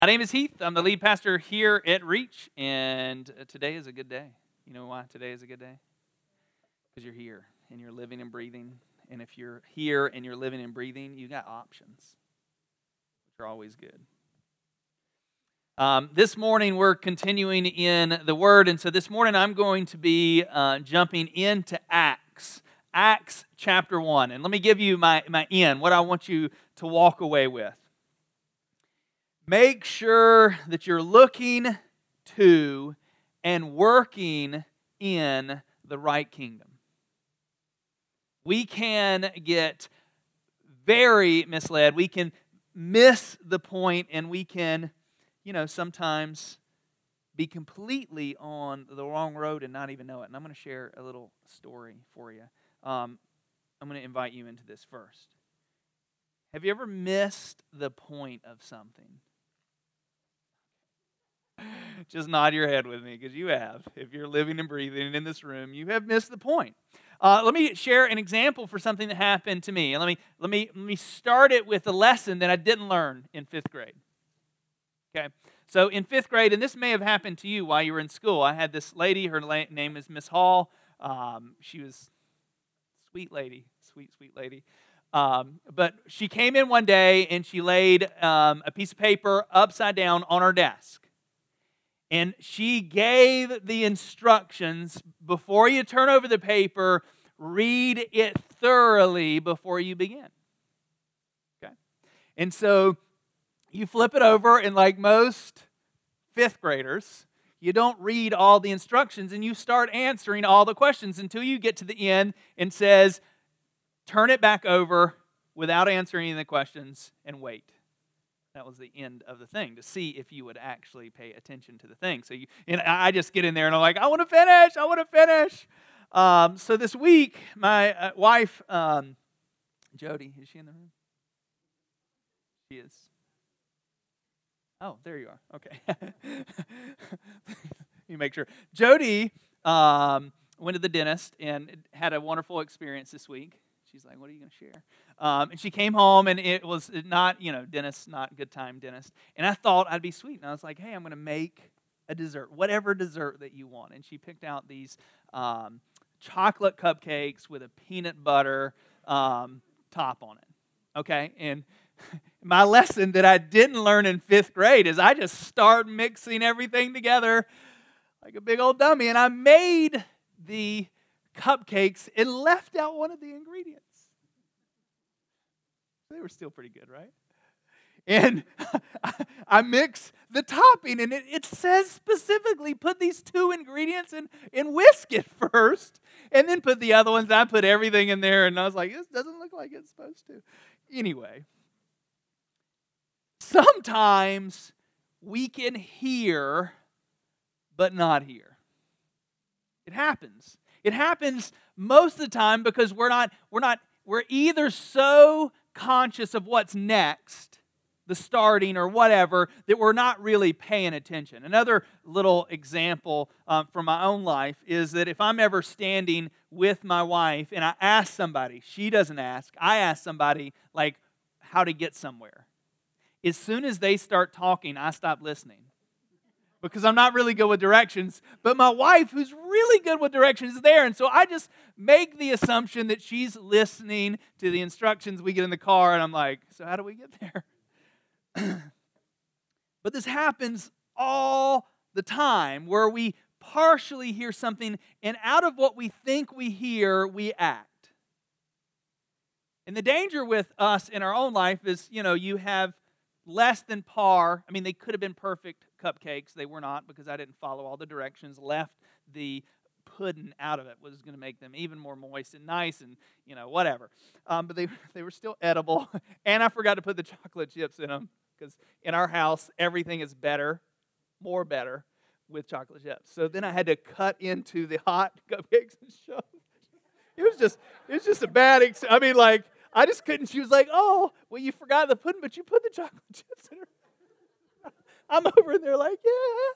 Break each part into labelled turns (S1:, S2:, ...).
S1: My name is Heath. I'm the lead pastor here at Reach, and today is a good day. You know why today is a good day? Because you're here, and you're living and breathing. And if you're here and you're living and breathing, you got options, which are always good. This morning, we're continuing in the Word, and so this morning I'm going to be jumping into Acts chapter 1. And let me give you my what I want you to walk away with. Make sure that you're looking to and working in the right kingdom. We can get very misled. We can miss the point, and we can, sometimes be completely on the wrong road and not even know it. And I'm going to share a little story for you. I'm going to invite you into this first. Have you ever missed the point of something? Just nod your head with me, because you have. If you're living and breathing in this room, you have missed the point. Let me share an example for something that happened to me. And let me start it with a lesson that I didn't learn in 5th grade. Okay, so in 5th grade, and this may have happened to you while you were in school. I had this lady. Her name is Miss Hall. She was a sweet lady, sweet lady. But she came in one day and she laid a piece of paper upside down on our desk. And she gave the instructions: before you turn over the paper, read it thoroughly before you begin. Okay? And so you flip it over, and like most 5th graders, you don't read all the instructions and you start answering all the questions until you get to the end and says, turn it back over without answering any of the questions and wait. That was the end of the thing, to see if you would actually pay attention to the thing. So I just get in there and I'm like, I want to finish. So this week, my wife, Jody, is she in the room? She is. Oh, there you are. Okay. You make sure. Jody went to the dentist and had a wonderful experience this week. She's like, what are you going to share? And she came home, and it was not, dentist, not good time dentist. And I thought I'd be sweet. And I was like, hey, I'm going to make a dessert, whatever dessert that you want. And she picked out these chocolate cupcakes with a peanut butter top on it. Okay? And my lesson that I didn't learn in 5th grade is I just start mixing everything together like a big old dummy. And I made the cupcakes and left out one of the ingredients. They were still pretty good, right? And I mix the topping, and it says specifically put these 2 ingredients and whisk it first, and then put the other ones. I put everything in there, and I was like, this doesn't look like it's supposed to. Anyway, sometimes we can hear but not hear. It happens. It happens most of the time because we're either so conscious of what's next, the starting or whatever, that we're not really paying attention. Another little example from my own life is that if I'm ever standing with my wife and I ask somebody, she doesn't ask, I ask somebody like how to get somewhere. As soon as they start talking, I stop listening, because I'm not really good with directions. But my wife, who's really good with directions, is there. And so I just make the assumption that she's listening to the instructions. We get in the car, and I'm like, so how do we get there? But this happens all the time, where we partially hear something, and out of what we think we hear, we act. And the danger with us in our own life is, you have less than par. I mean, they could have been perfect cupcakes. They were not, because I didn't follow all the directions. Left the pudding out of it, was going to make them even more moist and nice and, whatever. But they were still edible. And I forgot to put the chocolate chips in them, because in our house, everything is more better with chocolate chips. So then I had to cut into the hot cupcakes and shove. It was just a bad I just couldn't. She was like, oh, well, you forgot the pudding, but you put the chocolate chips in her. I'm over there like, yeah,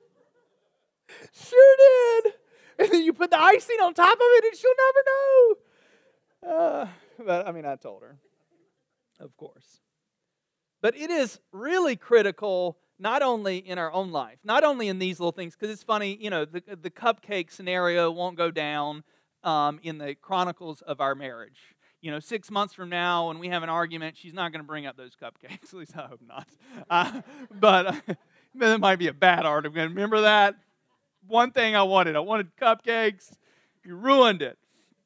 S1: sure did. And then you put the icing on top of it, and she'll never know. But I told her, of course. But it is really critical not only in our own life, not only in these little things, because it's funny, the cupcake scenario won't go down in the chronicles of our marriage. 6 months from now, when we have an argument, she's not going to bring up those cupcakes. At least I hope not. But it might be a bad argument. Remember that? One thing I wanted cupcakes. You ruined it.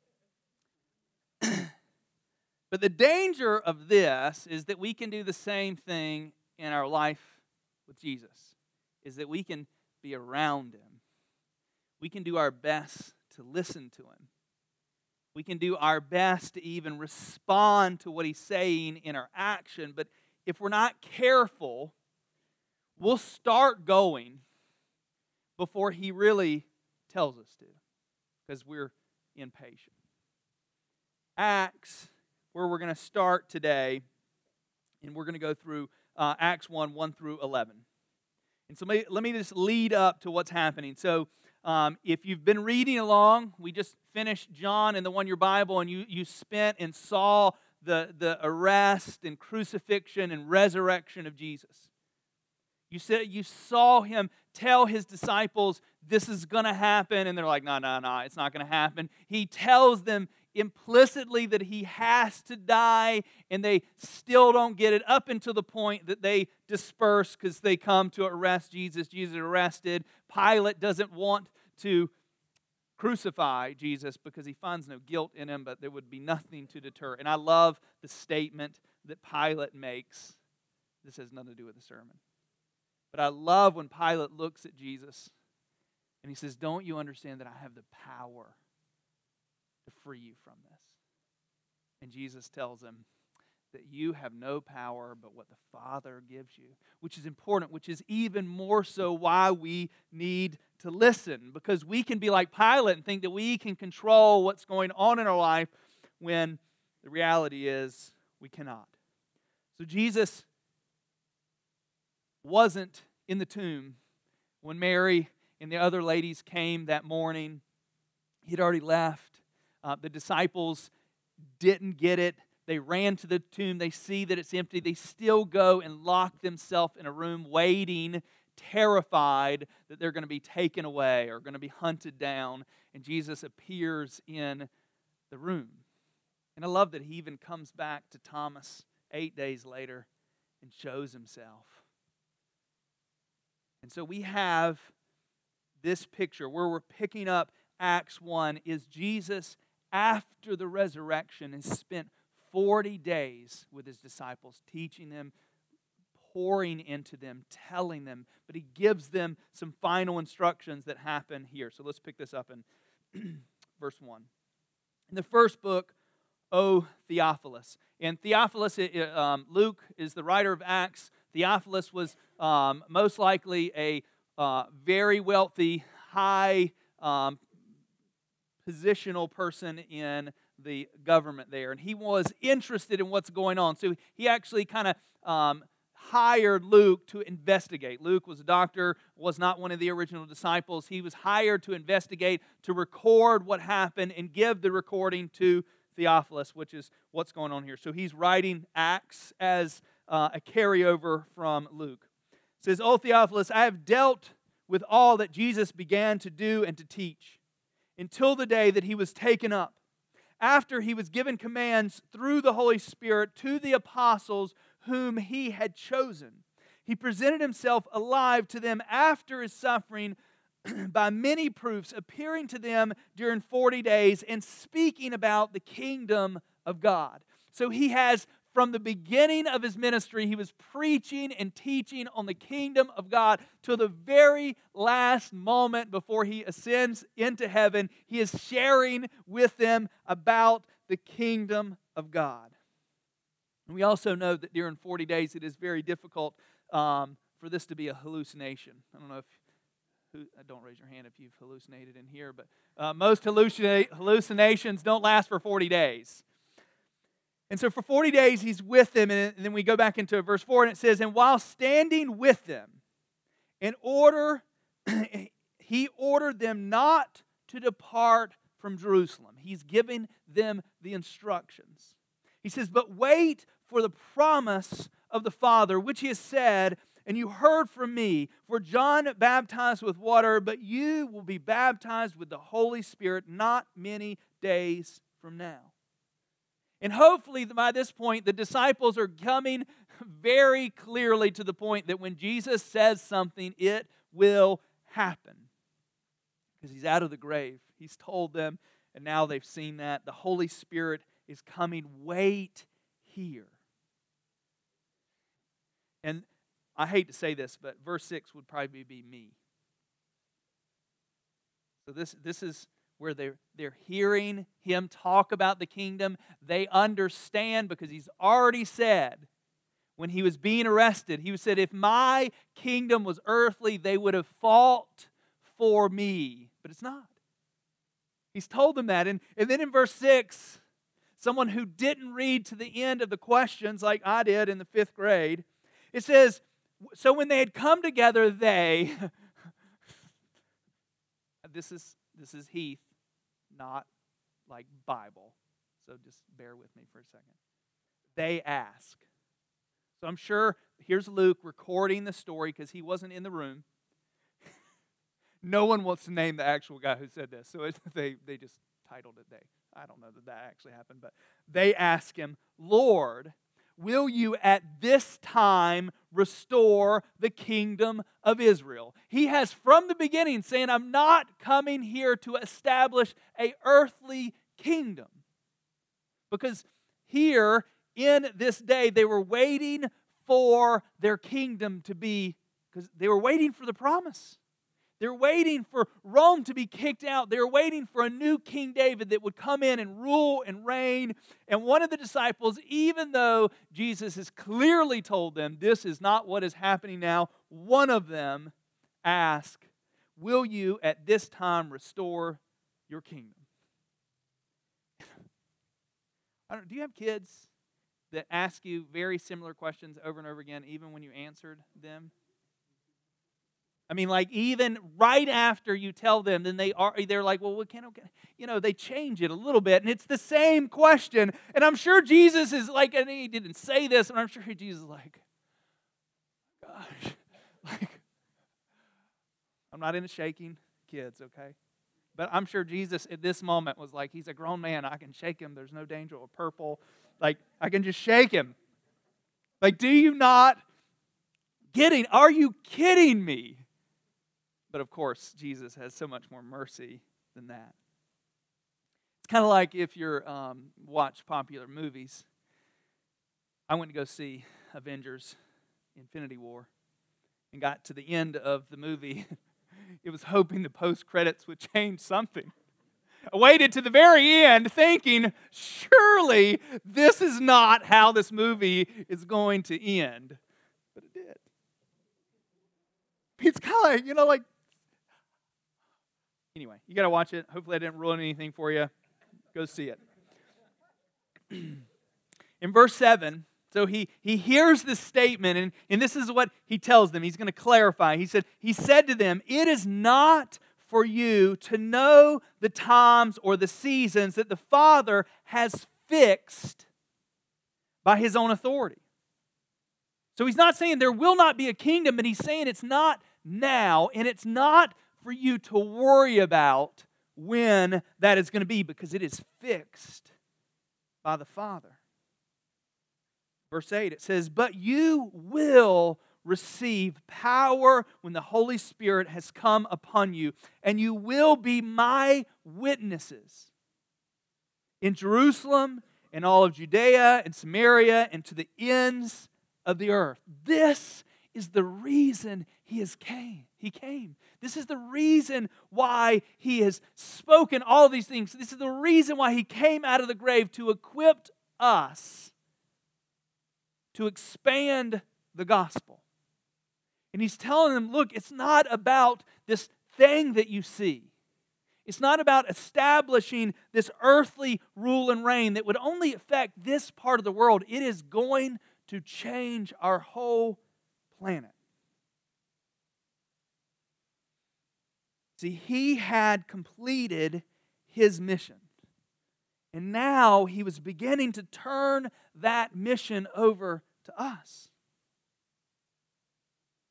S1: But the danger of this is that we can do the same thing in our life with Jesus, is that we can be around Him. We can do our best to listen to Him. We can do our best to even respond to what He's saying in our action. But if we're not careful, we'll start going before He really tells us to, because we're impatient. Acts, where we're going to start today, and we're going to go through Acts 1 through 11. And so let me just lead up to what's happening. So if you've been reading along, we just finished John in the one-year Bible, and you spent and saw the arrest and crucifixion and resurrection of Jesus. You saw Him tell His disciples, this is going to happen, and they're like, no, it's not going to happen. He tells them implicitly that He has to die, and they still don't get it, up until the point that they disperse because they come to arrest Jesus. Jesus is arrested. Pilate doesn't want to crucify Jesus because he finds no guilt in Him, but there would be nothing to deter. And I love the statement that Pilate makes. This has nothing to do with the sermon. But I love when Pilate looks at Jesus and he says, don't you understand that I have the power to free you from this? And Jesus tells him that you have no power but what the Father gives you, which is important, which is even more so why we need to listen, because we can be like Pilate and think that we can control what's going on in our life when the reality is we cannot. So Jesus wasn't in the tomb when Mary and the other ladies came that morning. He'd already left. The disciples didn't get it. They ran to the tomb. They see that it's empty. They still go and lock themselves in a room waiting, terrified that they're going to be taken away or going to be hunted down. And Jesus appears in the room. And I love that He even comes back to Thomas 8 days later and shows Himself. And so we have this picture where we're picking up Acts 1 is Jesus after the resurrection has spent 40 days with His disciples, teaching them, pouring into them, telling them, but He gives them some final instructions that happen here. So let's pick this up in verse 1. In the first book, O Theophilus. And Theophilus, Luke is the writer of Acts. Theophilus was most likely a very wealthy, high positional person in the government there. And he was interested in what's going on. So he actually kind of hired Luke to investigate. Luke was a doctor, was not one of the original disciples. He was hired to investigate, to record what happened and give the recording to Theophilus, which is what's going on here. So he's writing Acts as a carryover from Luke. It says, O Theophilus, I have dealt with all that Jesus began to do and to teach until the day that He was taken up, after He was given commands through the Holy Spirit to the apostles whom He had chosen. He presented Himself alive to them after His suffering by many proofs, appearing to them during 40 days and speaking about the kingdom of God. So He has, from the beginning of His ministry, He was preaching and teaching on the kingdom of God till the very last moment before He ascends into heaven. He is sharing with them about the kingdom of God. And we also know that during 40 days it is very difficult for this to be a hallucination. I don't know if don't raise your hand if you've hallucinated in here, but most hallucinations don't last for 40 days. And so for 40 days He's with them, and then we go back into verse 4, and it says, and while standing with them, He ordered them not to depart from Jerusalem. He's giving them the instructions. He says, but wait for the promise of the Father, which He has said, and you heard from me. For John baptized with water, but you will be baptized with the Holy Spirit not many days from now. And hopefully by this point, the disciples are coming very clearly to the point that when Jesus says something, it will happen. Because He's out of the grave. He's told them, and now they've seen that. The Holy Spirit is coming. Wait here. And I hate to say this, but verse 6 would probably be me. So this is where they're hearing Him talk about the kingdom. They understand because He's already said, when He was being arrested, He said, if my kingdom was earthly, they would have fought for me. But it's not. He's told them that. And then in verse 6, someone who didn't read to the end of the questions like I did in the 5th grade, it says, so when they had come together, they, this is Heath, not like Bible, so just bear with me for a second. They ask. So I'm sure, here's Luke recording the story because he wasn't in the room. No one wants to name the actual guy who said this, so they just titled it I don't know that actually happened, but they ask Him, Lord, will you at this time restore the kingdom of Israel? He has from the beginning saying, I'm not coming here to establish an earthly kingdom. Because here in this day, they were waiting for their kingdom to be, because they were waiting for the promise. They're waiting for Rome to be kicked out. They're waiting for a new King David that would come in and rule and reign. And one of the disciples, even though Jesus has clearly told them this is not what is happening now, one of them asked, will you at this time restore your kingdom? Do you have kids that ask you very similar questions over and over again, even when you answered them? I mean, like even right after you tell them, then they're like, well, they change it a little bit, and it's the same question. And I'm sure Jesus is like, and He didn't say this, and I'm sure Jesus is like, gosh, I'm not into shaking kids, okay? But I'm sure Jesus at this moment was like, He's a grown man, I can shake him, there's no danger of purple. Like, I can just shake him. Like, do you not are you kidding me? But of course, Jesus has so much more mercy than that. It's kind of like if you're watch popular movies. I went to go see Avengers Infinity War and got to the end of the movie. It was hoping the post-credits would change something. I waited to the very end thinking, surely this is not how this movie is going to end. But it did. It's kind of like, anyway, you got to watch it. Hopefully I didn't ruin anything for you. Go see it. In verse 7, so he hears this statement, and this is what he tells them. He's going to clarify. He said to them, it is not for you to know the times or the seasons that the Father has fixed by His own authority. So He's not saying there will not be a kingdom, but He's saying it's not now, and it's not for you to worry about when that is going to be, because it is fixed by the Father. Verse 8, it says, but you will receive power when the Holy Spirit has come upon you, and you will be my witnesses in Jerusalem, and all of Judea and Samaria, and to the ends of the earth. This is the reason He came. This is the reason why He has spoken all these things. This is the reason why He came out of the grave, to equip us to expand the gospel. And He's telling them, look, it's not about this thing that you see. It's not about establishing this earthly rule and reign that would only affect this part of the world. It is going to change our whole planet. See, He had completed His mission. And now He was beginning to turn that mission over to us.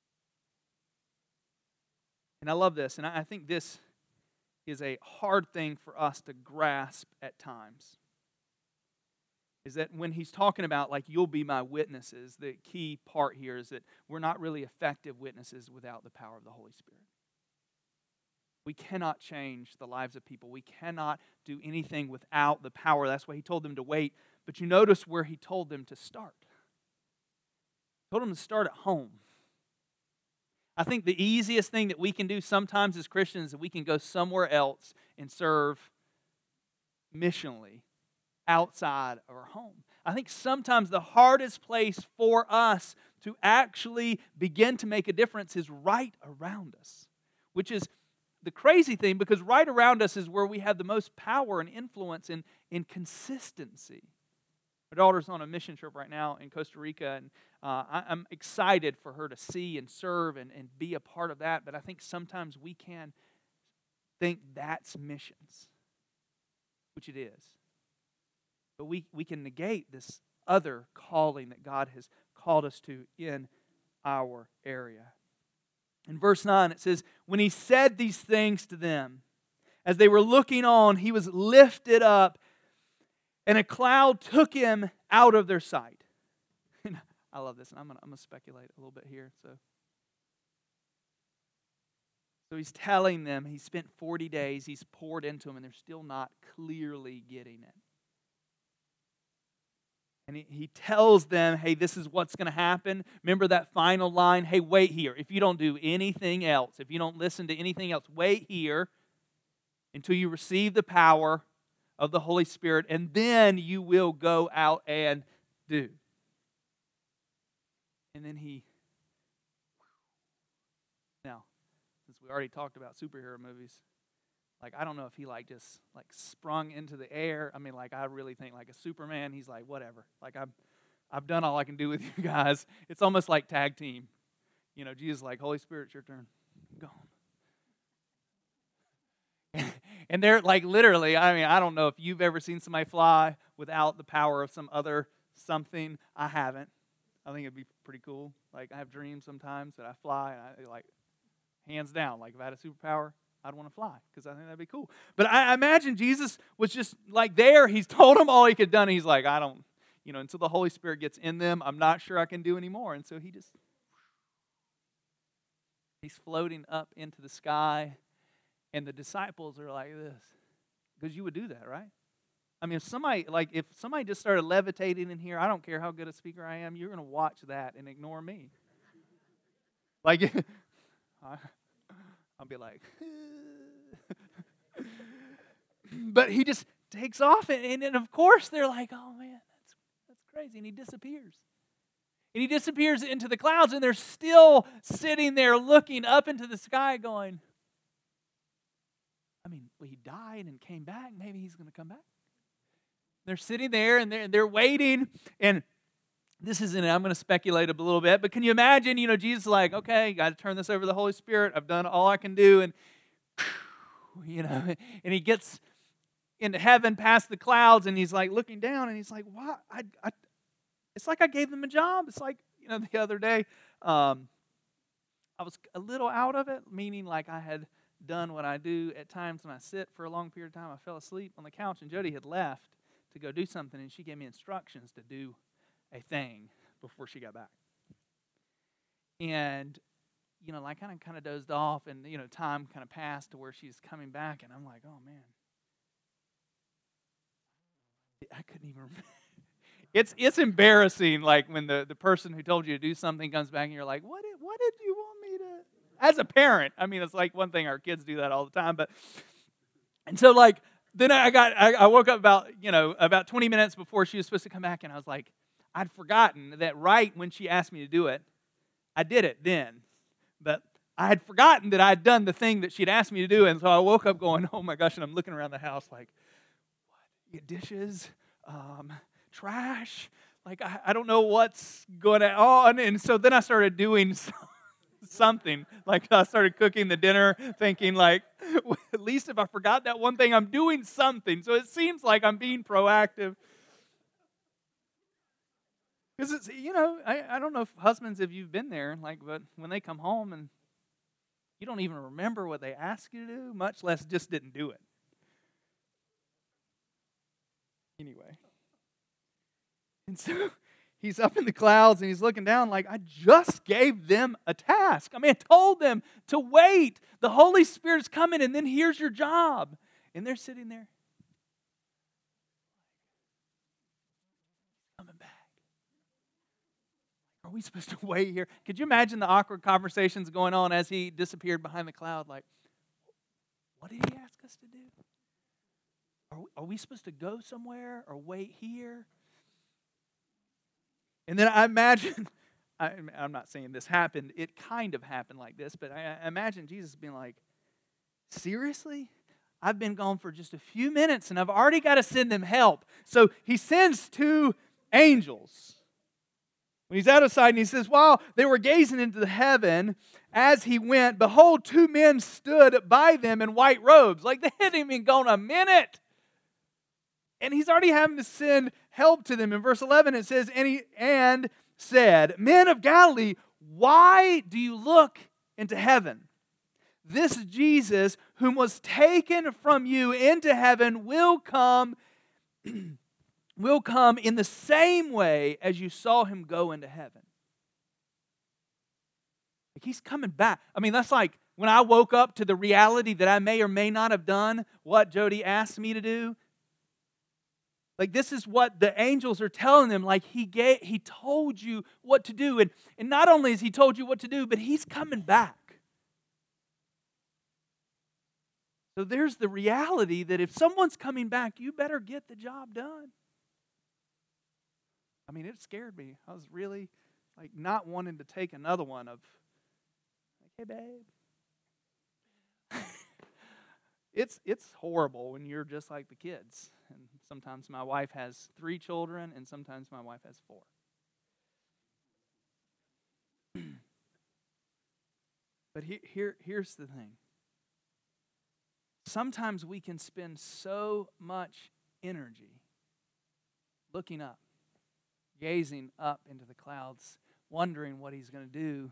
S1: And I love this, and I think this is a hard thing for us to grasp at times, is that when he's talking about, like, you'll be my witnesses, the key part here is that we're not really effective witnesses without the power of the Holy Spirit. We cannot change the lives of people. We cannot do anything without the power. That's why he told them to wait. But you notice where he told them to start. He told them to start at home. I think the easiest thing that we can do sometimes as Christians is that we can go somewhere else and serve missionally outside of our home. I think sometimes the hardest place for us to actually begin to make a difference is right around us, which is the crazy thing, because right around us is where we have the most power and influence in consistency. My daughter's on a mission trip right now in Costa Rica, and I'm excited for her to see and serve and be a part of that, but I think sometimes we can think that's missions, which it is. But we can negate this other calling that God has called us to in our area. In verse 9 it says, when he said these things to them, as they were looking on, he was lifted up, and a cloud took him out of their sight. And I love this, and I'm gonna speculate a little bit here. So he's telling them, he spent 40 days, he's poured into them, and they're still not clearly getting it. And he tells them, hey, this is what's going to happen. Remember that final line? Hey, wait here. If you don't do anything else, if you don't listen to anything else, wait here until you receive the power of the Holy Spirit, and then you will go out and do. And then now, since we already talked about superhero movies, like, I don't know if he just sprung into the air. I mean, I really think like a Superman. He's like, whatever. Like, I've done all I can do with you guys. It's almost like tag team. You know, Jesus is like, Holy Spirit, it's your turn. Go on. And they're like, literally, I mean, I don't know if you've ever seen somebody fly without the power of some other something. I haven't. I think it'd be pretty cool. Like, I have dreams sometimes that I fly, and I hands down, if I had a superpower, I'd want to fly, because I think that'd be cool. But I imagine Jesus was just there. He's told them all he could have done. And he's like, I don't, until the Holy Spirit gets in them, I'm not sure I can do anymore. And so he's floating up into the sky, and the disciples are like this, because you would do that, right? I mean, if somebody just started levitating in here, I don't care how good a speaker I am, you're going to watch that and ignore me. I'll be like, but he just takes off, and of course they're like, oh man, that's crazy, and he disappears. And he disappears into the clouds, and they're still sitting there looking up into the sky going, I mean, well, he died and came back, maybe he's going to come back. They're sitting there, and they're waiting, and this isn't it. I'm going to speculate a little bit, but can you imagine, Jesus is like, okay, got to turn this over to the Holy Spirit. I've done all I can do, and, and he gets into heaven past the clouds, and he's like looking down, and he's like, what? It's like I gave them a job. It's like, the other day, I was a little out of it, meaning like I had done what I do at times when I sit for a long period of time. I fell asleep on the couch, and Jody had left to go do something, and she gave me instructions to do a thing before she got back. And, I kind of dozed off, and, time kind of passed to where she's coming back, and I'm like, oh, man. I couldn't even remember. It's embarrassing, when the person who told you to do something comes back, and you're like, what did you want me to? As a parent, I mean, it's like one thing, our kids do that all the time, and so, then I woke up about 20 minutes before she was supposed to come back, and I was like, I'd forgotten that right when she asked me to do it, I did it then. But I had forgotten that I'd done the thing that she'd asked me to do, and so I woke up going, oh my gosh, and I'm looking around the house like, what? Dishes, trash, I don't know what's going on. And so then I started doing something. I started cooking the dinner, thinking well, at least if I forgot that one thing, I'm doing something. So it seems like I'm being proactive. Because it's, I don't know if husbands, if you've been there, but when they come home and You don't even remember what they asked you to do, much less just didn't do it. Anyway. And so he's up in the clouds and he's looking down like, I just gave them a task. I told them to wait. The Holy Spirit's coming and then here's your job. And they're sitting there. Coming back. Are we supposed to wait here? Could you imagine the awkward conversations going on as he disappeared behind the cloud? Like, what did he ask us to do? Are we supposed to go somewhere or wait here? And then I imagine, I'm not saying this happened, it kind of happened like this, but I imagine Jesus being like, seriously? I've been gone for just a few minutes and I've already got to send them help. So he sends 2 angels. When he's outside and he says, while they were gazing into the heaven as he went, behold, 2 men stood by them in white robes. Like they hadn't even gone a minute. And he's already having to send help to them. In verse 11 it says, and said, men of Galilee, why do you look into heaven? This Jesus, whom was taken from you into heaven, will come in the same way as you saw him go into heaven. Like he's coming back. That's like when I woke up to the reality that I may or may not have done what Jody asked me to do. Like this is what the angels are telling them. Like he told you what to do. And not only has he told you what to do, but he's coming back. So there's the reality that if someone's coming back, you better get the job done. It scared me. I was really like not wanting to take another one of, like, hey babe. It's horrible when you're just like the kids. And sometimes my wife has 3 children, and sometimes my wife has 4. But here's the thing. Sometimes we can spend so much energy looking up, gazing up into the clouds, wondering what he's going to do,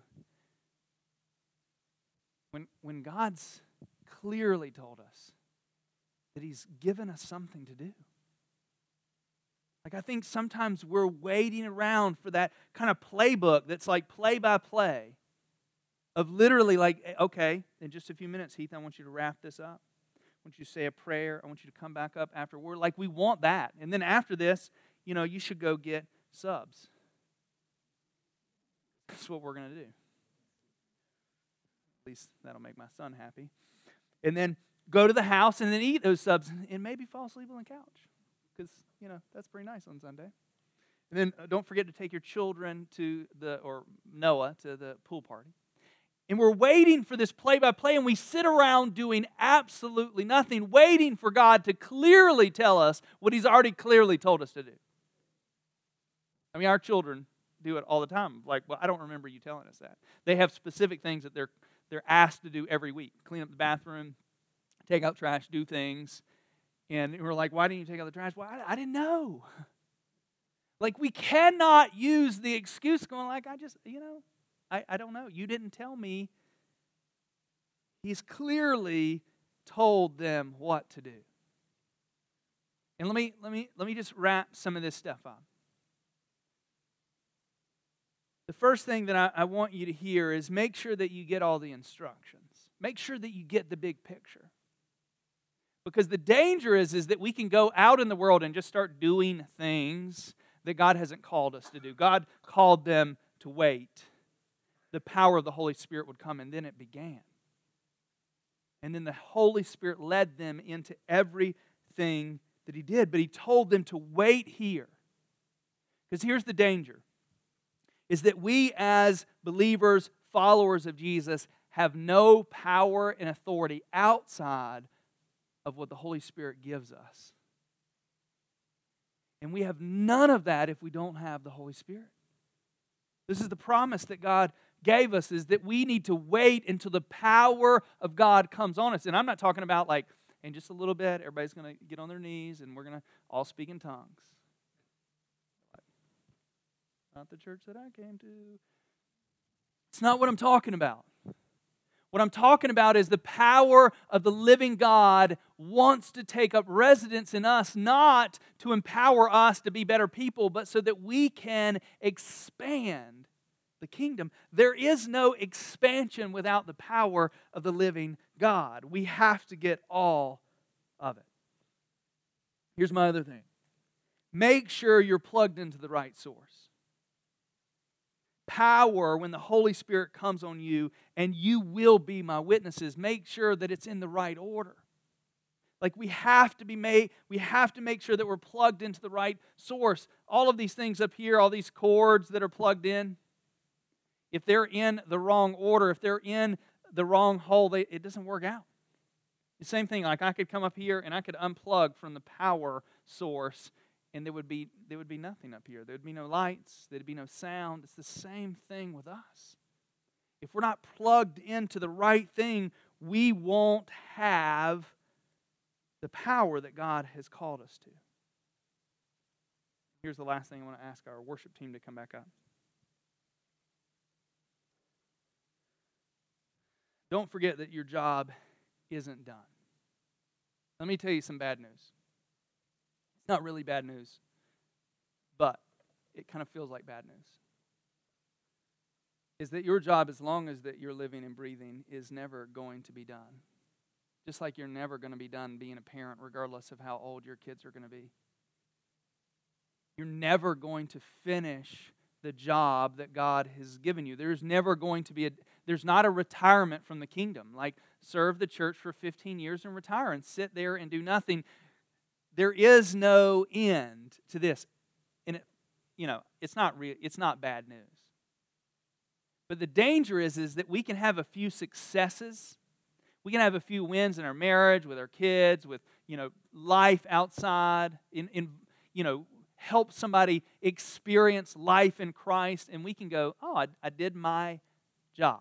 S1: when God's clearly told us that he's given us something to do. Like I think sometimes we're waiting around for that kind of playbook that's like play by play of literally like, okay, in just a few minutes, Heath, I want you to wrap this up. I want you to say a prayer. I want you to come back up after we're like, we want that. And then after this, you should go get subs. That's what we're going to do. At least that'll make my son happy. And then go to the house and then eat those subs and maybe fall asleep on the couch. Because, that's pretty nice on Sunday. And then don't forget to take your children or Noah to the pool party. And we're waiting for this play-by-play, and we sit around doing absolutely nothing, waiting for God to clearly tell us what he's already clearly told us to do. Our children do it all the time. Like, well, I don't remember you telling us that. They have specific things that they're asked to do every week. Clean up the bathroom, take out trash, do things. And we're like, why didn't you take out the trash? Well, I didn't know. Like, we cannot use the excuse going like, I don't know. You didn't tell me. He's clearly told them what to do. And let me just wrap some of this stuff up. The first thing that I want you to hear is make sure that you get all the instructions. Make sure that you get the big picture. Because the danger is that we can go out in the world and just start doing things that God hasn't called us to do. God called them to wait. The power of the Holy Spirit would come, and then it began. And then the Holy Spirit led them into everything that he did. But he told them to wait here. Because here's the danger. Is that we as believers, followers of Jesus, have no power and authority outside of what the Holy Spirit gives us. And we have none of that if we don't have the Holy Spirit. This is the promise that God gave us, is that we need to wait until the power of God comes on us. And I'm not talking about like, in just a little bit, everybody's going to get on their knees and we're going to all speak in tongues. Not the church that I came to. It's not what I'm talking about. What I'm talking about is the power of the living God wants to take up residence in us, not to empower us to be better people, but so that we can expand the kingdom. There is no expansion without the power of the living God. We have to get all of it. Here's my other thing. Make sure you're plugged into the right source. Power, when the Holy Spirit comes on you, and you will be my witnesses, make sure that it's in the right order. Like we have to make sure that we're plugged into the right source. All of these things up here, all these cords that are plugged in, if they're in the wrong order, if they're in the wrong hole, it doesn't work out. The same thing, like I could come up here and I could unplug from the power source, and there would be nothing up here. There would be no lights. There would be no sound. It's the same thing with us. If we're not plugged into the right thing, we won't have the power that God has called us to. Here's the last thing I want to ask our worship team to come back up. Don't forget that your job isn't done. Let me tell you some bad news. It's not really bad news, but it kind of feels like bad news. Is that your job, as long as that you're living and breathing, is never going to be done. Just like you're never going to be done being a parent, regardless of how old your kids are going to be. You're never going to finish the job that God has given you. There's never going to be there's not a retirement from the kingdom. Like serve the church for 15 years and retire and sit there and do nothing. There is no end to this. And it's not bad news. But the danger is that we can have a few successes. We can have a few wins in our marriage, with our kids, with life outside, help somebody experience life in Christ, and we can go, oh, I did my job.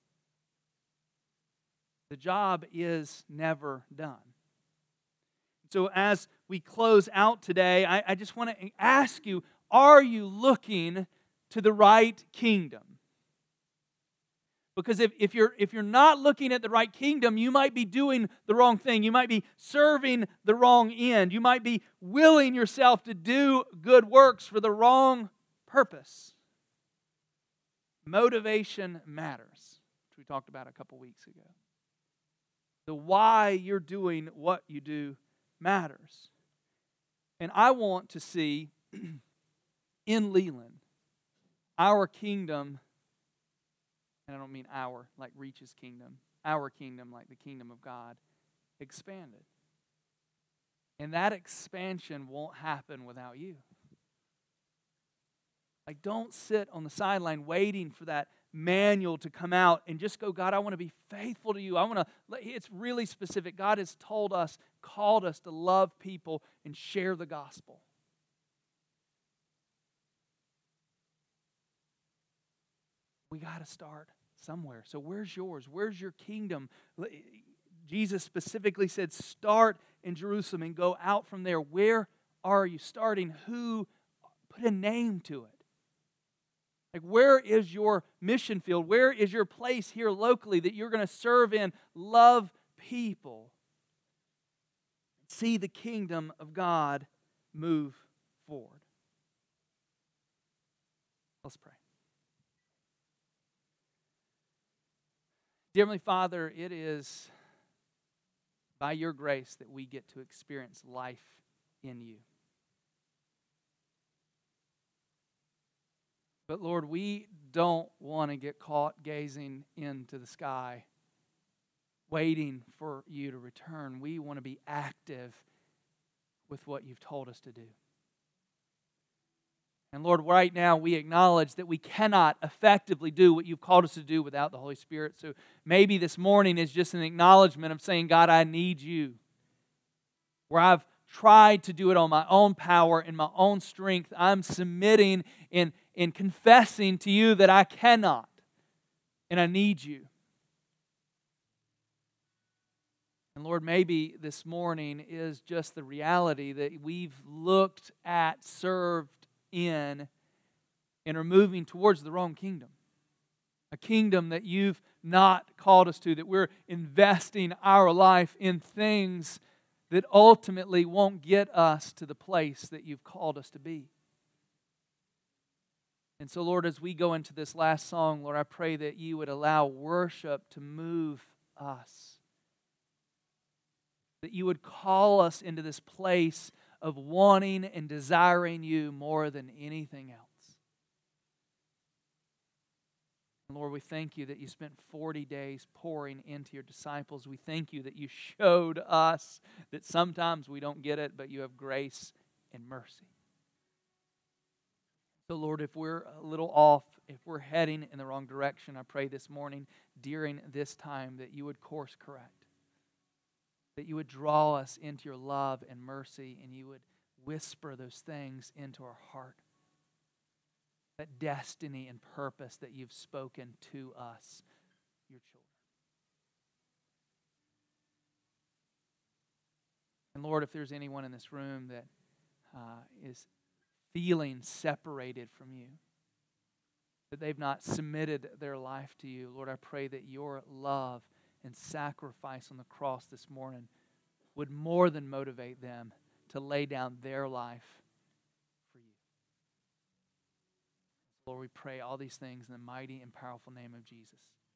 S1: The job is never done. So as we close out today, I just want to ask you, are you looking to the right kingdom? Because if you're not looking at the right kingdom, you might be doing the wrong thing. You might be serving the wrong end. You might be willing yourself to do good works for the wrong purpose. Motivation matters, which we talked about a couple weeks ago. The why you're doing what you do matters. And I want to see in Leland our kingdom, and I don't mean our, like Reach's kingdom, our kingdom, like the kingdom of God, expanded. And that expansion won't happen without you. Like, don't sit on the sideline waiting for that manual to come out and just go, God, I want to be faithful to you. It's really specific. God has called us to love people and share the gospel. We got to start somewhere. So where's yours? Where's your kingdom? Jesus specifically said, start in Jerusalem and go out from there. Where are you starting? Who? Put a name to it. Like, where is your mission field? Where is your place here locally that you're going to serve in, love people, see the kingdom of God move forward? Let's pray. Dear Heavenly Father, it is by your grace that we get to experience life in you. But Lord, we don't want to get caught gazing into the sky, waiting for you to return. We want to be active with what you've told us to do. And Lord, right now we acknowledge that we cannot effectively do what you've called us to do without the Holy Spirit. So maybe this morning is just an acknowledgement of saying, God, I need you. Where I've tried to do it on my own power and my own strength, I'm submitting in confessing to you that I cannot, and I need you. And Lord, maybe this morning is just the reality that we've looked at, served in, and are moving towards the wrong kingdom. a kingdom that you've not called us to, that we're investing our life in things that ultimately won't get us to the place that you've called us to be. And so, Lord, as we go into this last song, Lord, I pray that you would allow worship to move us. That you would call us into this place of wanting and desiring you more than anything else. Lord, we thank you that you spent 40 days pouring into your disciples. We thank you that you showed us that sometimes we don't get it, but you have grace and mercy. So, Lord, if we're a little off, if we're heading in the wrong direction, I pray this morning during this time that you would course correct, that you would draw us into your love and mercy, and you would whisper those things into our heart, that destiny and purpose that you've spoken to us, your children. And Lord, if there's anyone in this room that is feeling separated from you, that they've not submitted their life to you, Lord, I pray that your love and sacrifice on the cross this morning would more than motivate them to lay down their life for you. Lord, we pray all these things in the mighty and powerful name of Jesus.